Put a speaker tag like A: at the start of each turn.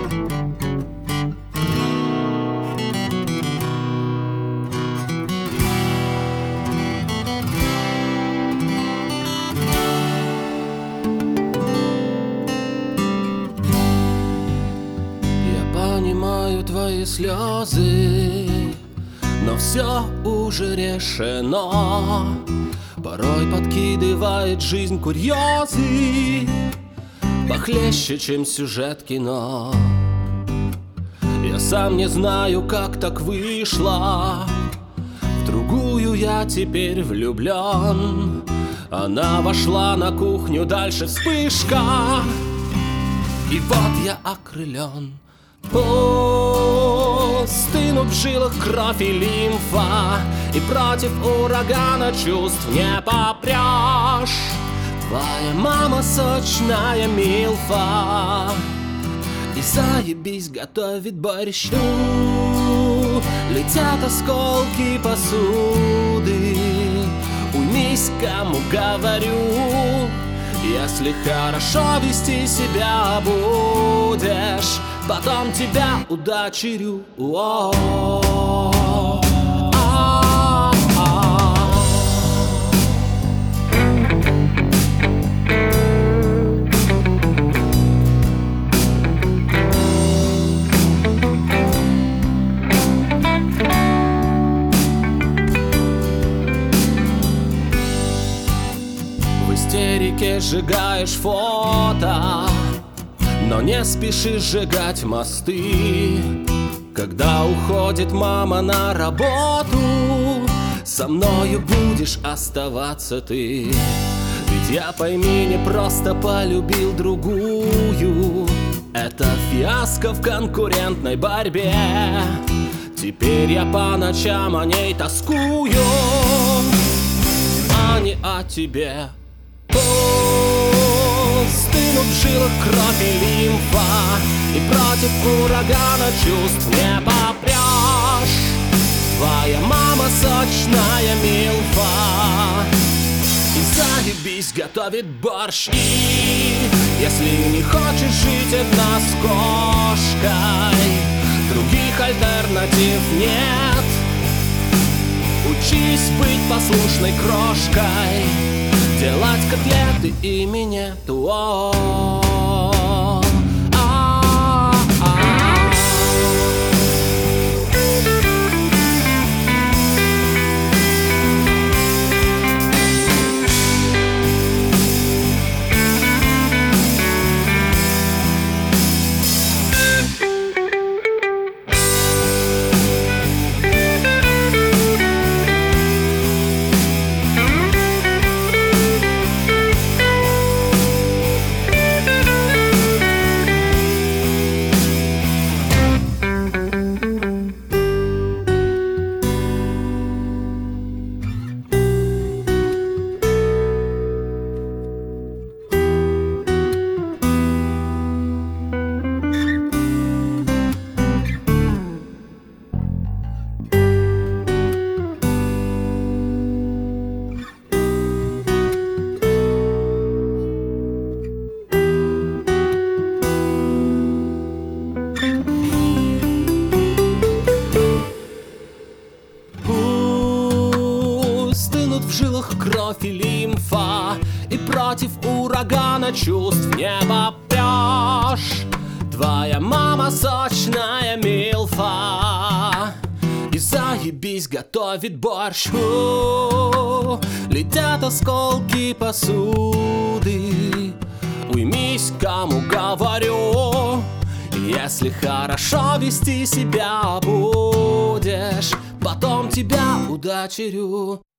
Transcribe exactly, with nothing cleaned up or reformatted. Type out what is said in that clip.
A: Понимаю твои слезы, но все уже решено. Порой подкидывает жизнь курьезы похлеще, чем сюжет кино. Я сам не знаю, как так вышло. В другую я теперь влюблен. Она вошла на кухню, дальше вспышка, и вот я окрылен. О, стынут в жилах кровь и лимфа, и против урагана чувств не попрешь. Твоя мама сочная милфа, и заебись готовит борщ. Летят осколки посуды, уймись, кому говорю. Если хорошо вести себя будешь, потом тебя удочерю. О-о-о. В истерике сжигаешь фото, но не спеши сжигать мосты. Когда уходит мама на работу, со мною будешь оставаться ты. Ведь я, пойми, не просто полюбил другую. Это фиаско в конкурентной борьбе. Теперь я по ночам о ней тоскую, а не о тебе. Стынут в жилах кровь и лимфа, и против урагана чувств не попрешь. Твоя мама сочная милфа, и заебись готовит борщ. И если не хочешь жить одна с кошкой, других альтернатив нет. Учись быть послушной крошкой, делать котлеты и минет. О-о-о. В жилах кровь и лимфа, и против урагана чувств не попрешь. Твоя мама сочная милфа, и заебись готовит борщ. У-у-у. Летят осколки посуды, уймись, кому говорю. Если хорошо вести себя будешь, потом тебя удочерю.